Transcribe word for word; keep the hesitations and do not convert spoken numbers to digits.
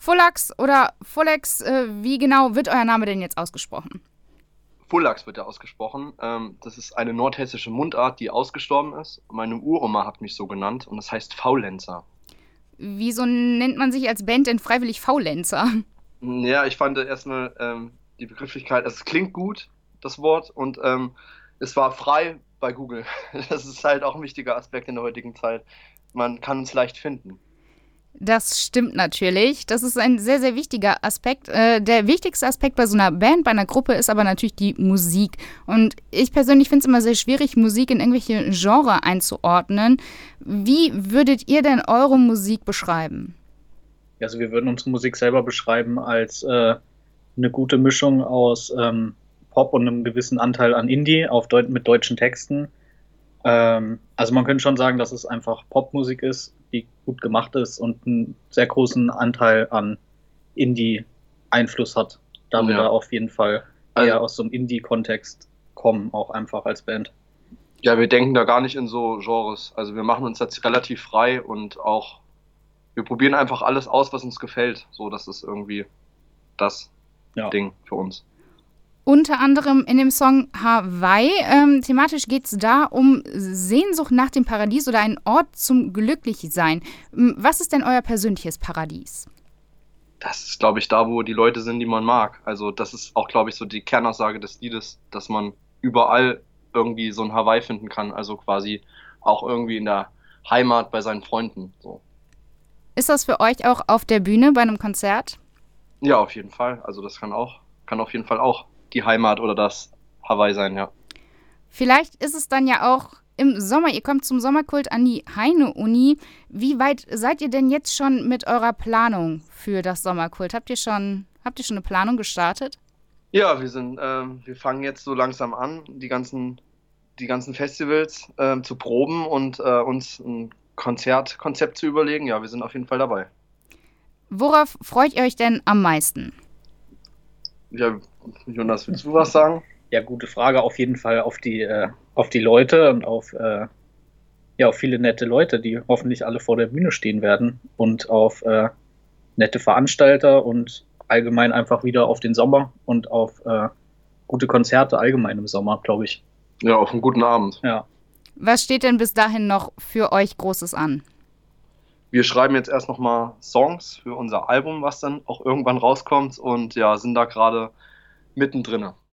Phullax oder Phulex, äh, wie genau wird euer Name denn jetzt ausgesprochen? Phullax wird er ausgesprochen. Ähm, das ist eine nordhessische Mundart, die ausgestorben ist. Meine Uroma hat mich so genannt und das heißt Faulenzer. Wieso nennt man sich als Band denn freiwillig Faulenzer? Ja, ich fand erstmal ähm, die Begrifflichkeit, es klingt gut, das Wort, und ähm, es war frei bei Google. Das ist halt auch ein wichtiger Aspekt in der heutigen Zeit. Man kann es leicht finden. Das stimmt natürlich. Das ist ein sehr, sehr wichtiger Aspekt. Äh, der wichtigste Aspekt bei so einer Band, bei einer Gruppe ist aber natürlich die Musik. Und ich persönlich finde es immer sehr schwierig, Musik in irgendwelche Genre einzuordnen. Wie würdet ihr denn eure Musik beschreiben? Also wir würden unsere Musik selber beschreiben als äh, eine gute Mischung aus ähm, Pop und einem gewissen Anteil an Indie auf Deut mit deutschen Texten. Ähm, also man könnte schon sagen, dass es einfach Popmusik ist, die gut gemacht ist und einen sehr großen Anteil an Indie-Einfluss hat, da wir Ja. da auf jeden Fall Also, eher aus so einem Indie-Kontext kommen, auch einfach als Band. ja, wir denken da gar nicht in so Genres. Also wir machen uns jetzt relativ frei und auch, wir probieren einfach alles aus, was uns gefällt. So, das ist irgendwie das Ja. Ding für uns. Unter anderem in dem Song Hawaii. Ähm, thematisch geht es da um Sehnsucht nach dem Paradies oder einen Ort zum Glücklichsein. Ähm, Was ist denn euer persönliches Paradies? Das ist, glaube ich, da, wo die Leute sind, die man mag. Also das ist auch, glaube ich, so die Kernaussage des Liedes, dass man überall irgendwie so ein Hawaii finden kann. Also quasi auch irgendwie in der Heimat bei seinen Freunden. So. Ist das für euch auch auf der Bühne bei einem Konzert? Ja, auf jeden Fall. Also das kann auch, kann auf jeden Fall auch die Heimat oder das Hawaii sein, ja. Vielleicht ist es dann ja auch im Sommer. Ihr kommt zum Sommerkult an die Heine-Uni. Wie weit seid ihr denn jetzt schon mit eurer Planung für das Sommerkult? Habt ihr schon, habt ihr schon eine Planung gestartet? Ja, wir sind, ähm, wir fangen jetzt so langsam an, die ganzen, die ganzen Festivals ähm, zu proben und äh, uns ein Konzertkonzept zu überlegen. Ja, wir sind auf jeden Fall dabei. Worauf freut ihr euch denn am meisten? Ja, Jonas, willst du was sagen? Ja, gute Frage. Auf jeden Fall auf die, äh, auf die Leute und auf, äh, ja, auf viele nette Leute, die hoffentlich alle vor der Bühne stehen werden und auf äh, nette Veranstalter und allgemein einfach wieder auf den Sommer und auf äh, gute Konzerte allgemein im Sommer, glaube ich. Ja, auf einen guten Abend. Ja. Was steht denn bis dahin noch für euch Großes an? Wir schreiben jetzt erst nochmal Songs für unser Album, was dann auch irgendwann rauskommt, und ja, sind da gerade mittendrin.